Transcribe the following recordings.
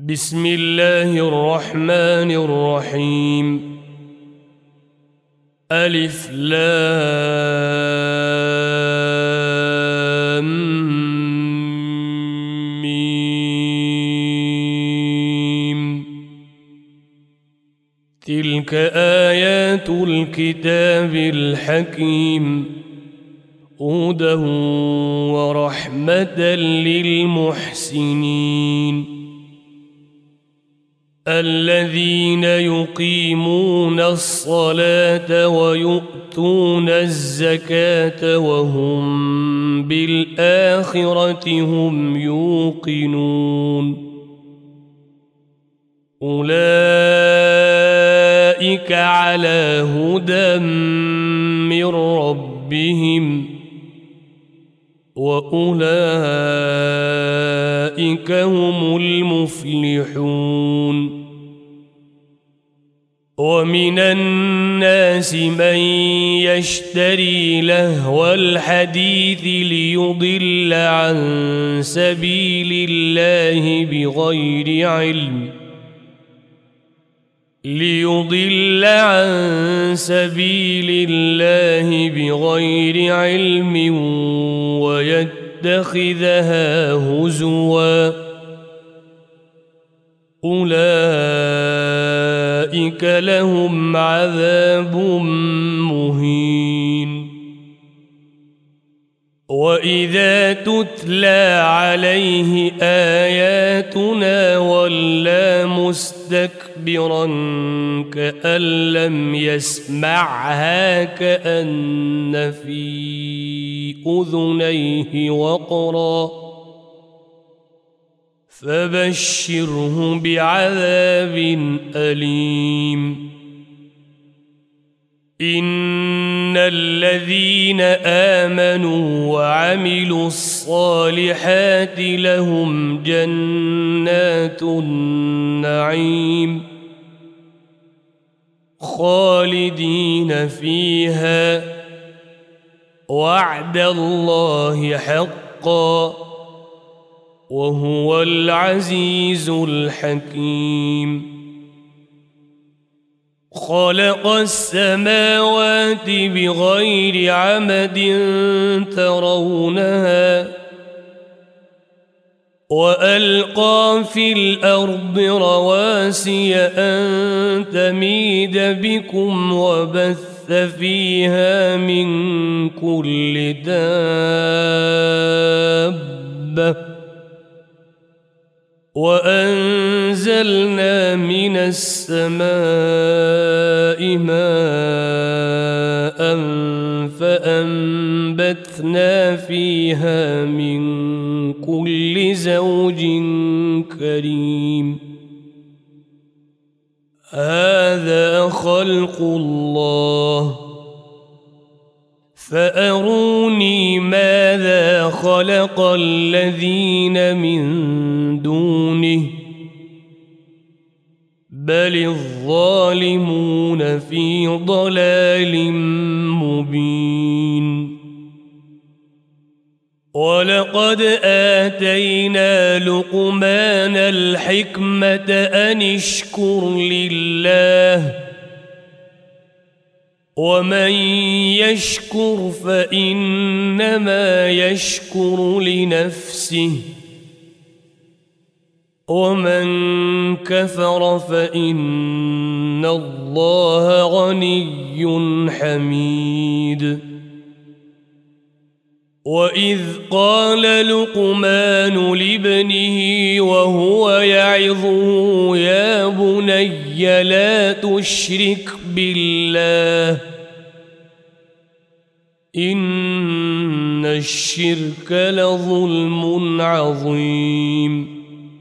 بسم الله الرحمن الرحيم. ألف لام ميم. تلك آيات الكتاب الحكيم، هدى ورحمة للمحسنين الذين يقيمون الصلاة ويؤتون الزكاة وهم بالآخرة هم يوقنون. أولئك على هدى من ربهم وأولئك هم المفلحون. ومن الناس من يشتري لهو الحديث ليضل عن سبيل الله بغير علم ويتخذها هزوا، أولئك لهم عذاب مهين. وإذا تتلى عليه آياتنا ولى مستكبرا كأن لم يسمعها كأن في أذنيه وقرا، فبشره بعذاب أليم. إن الذين آمنوا وعملوا الصالحات لهم جنات النعيم خالدين فيها، وعد الله حقا وهو العزيز الحكيم. خلق السماوات بغير عمد ترونها وألقى في الأرض رواسي أن تميد بكم وبث فيها من كل دابة، وأنزلنا من السماء ماء فأنبتنا فيها من كل زوج كريم. هذا خلق الله، فأروني ماذا خلق الذين من دونه، بل الظالمون في ضلال مبين. ولقد آتينا لقمان الحكمة أن اشكر لله، ومن يشكر فإنما يشكر لنفسه، ومن كفر فإن الله غني حميد. وإذ قال لقمان لابنه وهو يعظه يا بني لا تشرك بالله إن الشرك لظلم عظيم.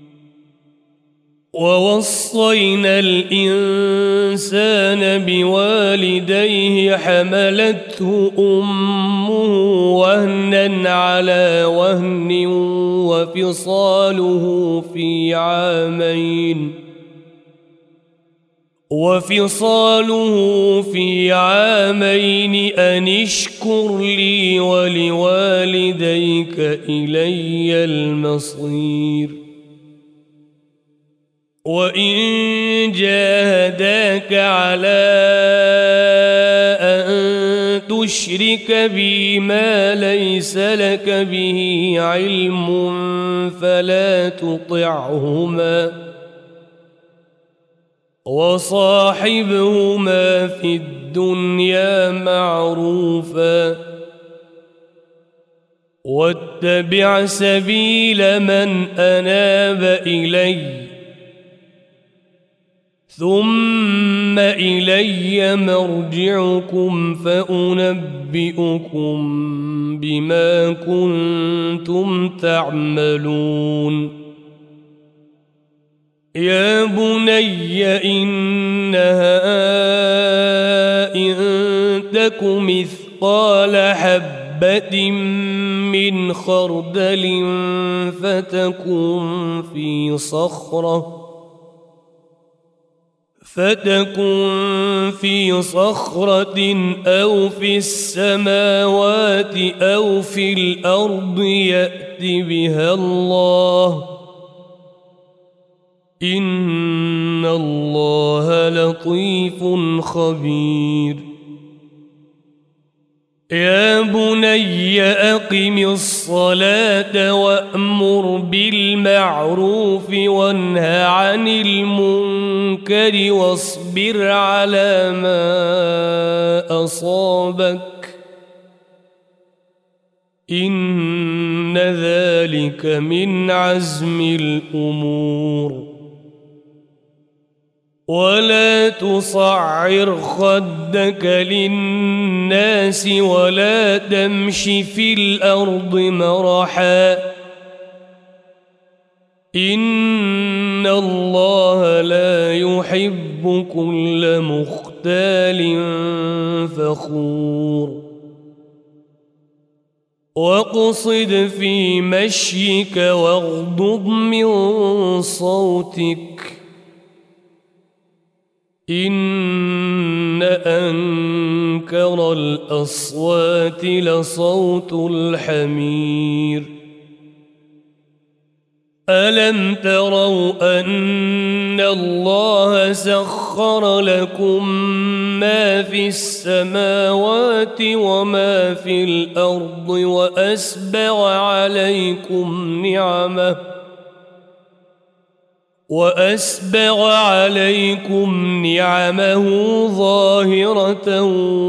ووصينا الإنسان بوالديه حملته أمه وهنا على وهن وفصاله في عامين أن اشكر لي ولوالديك إلي المصير. وإن جاهداك على أن تشرك بي ما ليس لك به علم فلا تطعهما وصاحبهما في الدنيا معروفا واتبع سبيل من أناب إلي ثم إلي مرجعكم فأنبئكم بما كنتم تعملون يا بني إنها إن تك مثقال حبة من خردل فتكن في صخرة أو في السماوات أو في الأرض يأت بها الله إن الله لطيف خبير يا بني أقم الصلاة وأمر بالمعروف وانه عن المنكر واصبر على ما أصابك إن ذلك من عزم الأمور ولا تصعر خدك للناس ولا تمش في الأرض مرحا إن الله لا يحب كل مختال فخور واقصد في مشيك واغضض من صوتك إن أنكر الأصوات لصوت الحمير ألم تروا أن الله سخر لكم ما في السماوات وما في الأرض وأسبغ عليكم نعمه ظاهرة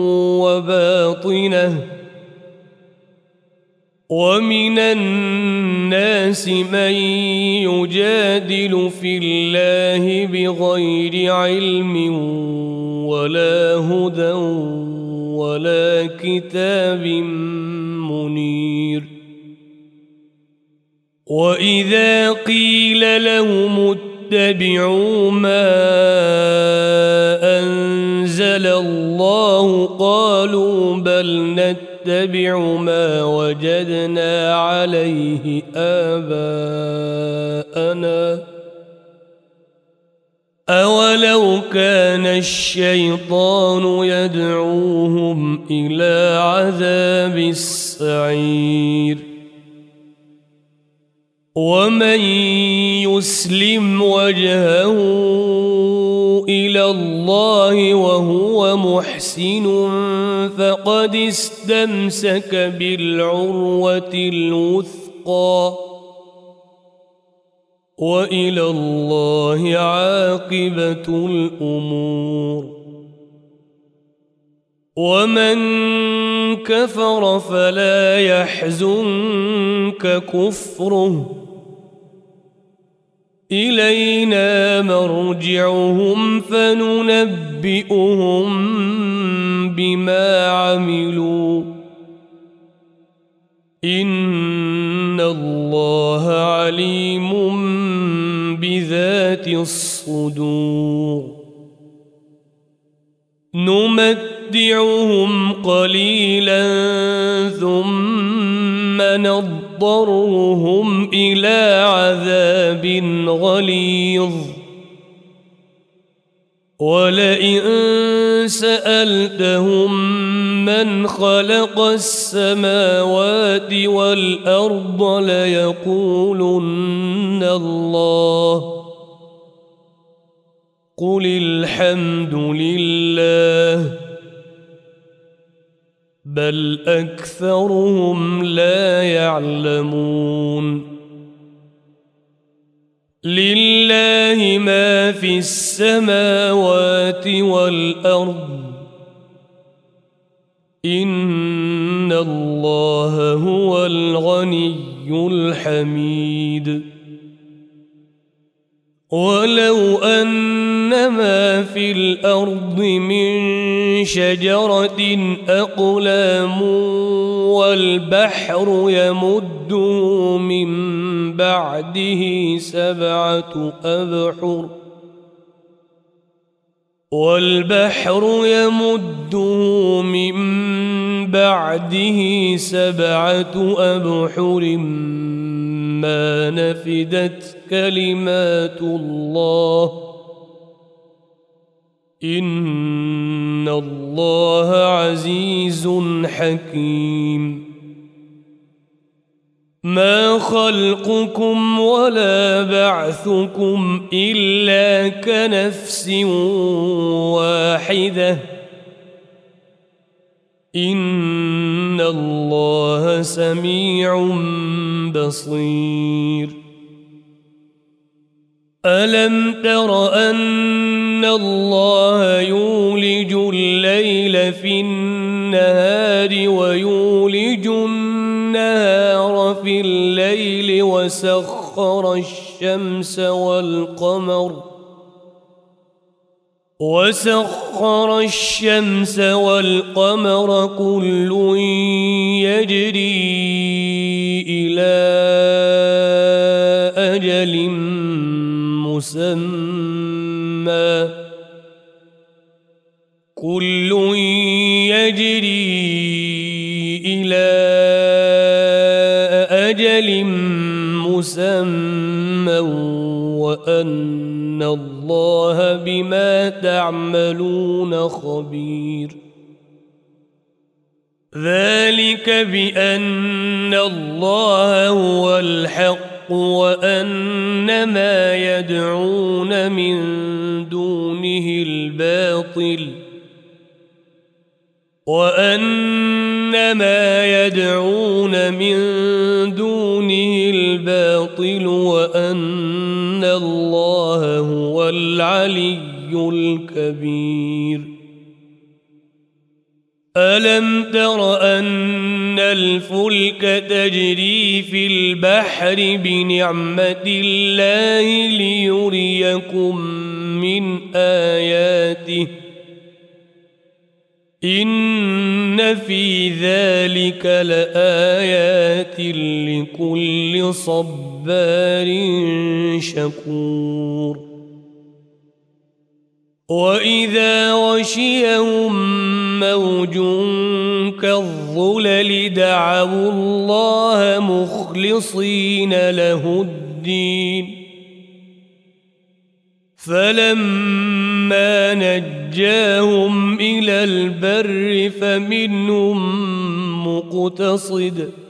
وباطنة ومن الناس من يجادل في الله بغير علم ولا هدى ولا كتاب منير وإذا قيل لهم اتبعوا ما أنزل الله قالوا بل نتبع ما وجدنا عليه آباءنا أولو كان الشيطان يدعوهم إلى عذاب السعير ومن يسلم وجهه إلى الله وهو محسن فقد استمسك بالعروة الوثقى وإلى الله عاقبة الأمور ومن كفر فلا يحزنك كفره إلينا مرجعهم فننبئهم بما عملوا إن الله عليم بذات الصدور نمتعهم قليلا ثم نضطرهم إلى عذاب غليظ ولئن سألتهم من خلق السماوات والأرض ليقولن الله قل الحمد لله بل أكثرهم لا يعلمون لله ما في السماوات والأرض إن الله هو الغني الحميد ولو أن ما في الأرض من شجرة أقلام والبحر يمده من بعده سبعة أبحر ما نفدت كلمات الله إن الله عزيز حكيم ما خلقكم ولا بعثكم إلا كنفس واحدة إن الله سميع بصير ألم تر أن الله يولج الليل في النهار ويولج النهار في الليل وسخر الشمس والقمر كل يجري إلى أجل مسمى وأن الله بما تعملون خبير ذلك بأن الله هو الحق وأن ما يدعون من دونه الباطل وأن الله هو العلي الكبير ألم تر أن الفلك تجري في البحر بنعمة الله ليريكم من آياته إن في ذلك لآيات لكل صبار شكور وإذا غشيهم موج كالظلل دعوا الله مخلصين له الدين فلما نجاهم إلى البر فمنهم مقتصد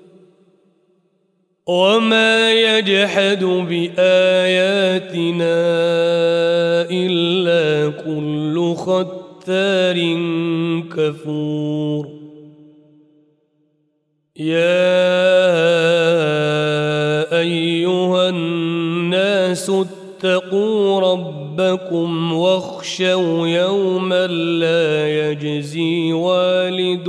وما يجحد بآياتنا إلا كل ختار كفور يا أيها الناس اتقوا ربكم واخشوا يوما لا يجزي والد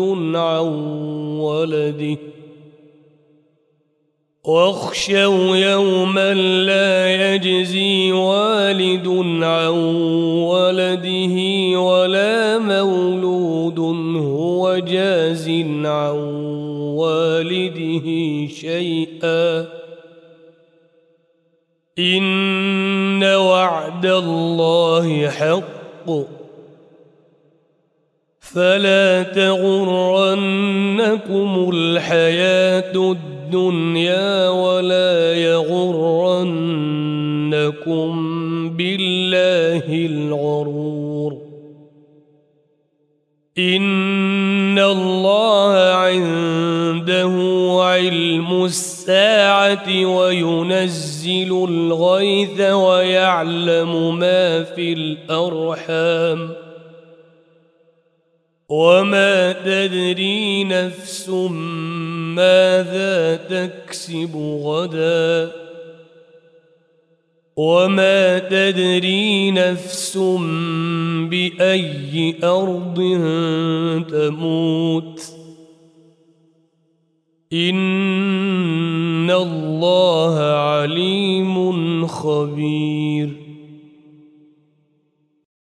عن ولده ولا مولود هو جاز عن والده شيئا إن وعد الله حق فلا تغرنكم الحياة الدنيا ولا يغرنكم بالله الغرور إن الله عنده علم الساعة وينزل وينزل الغيث ويعلم ما في الأرحام وما تدري نفس ماذا تكسب غدا وما تدري نفس بأي أرض تموت إن الله عليم خبير.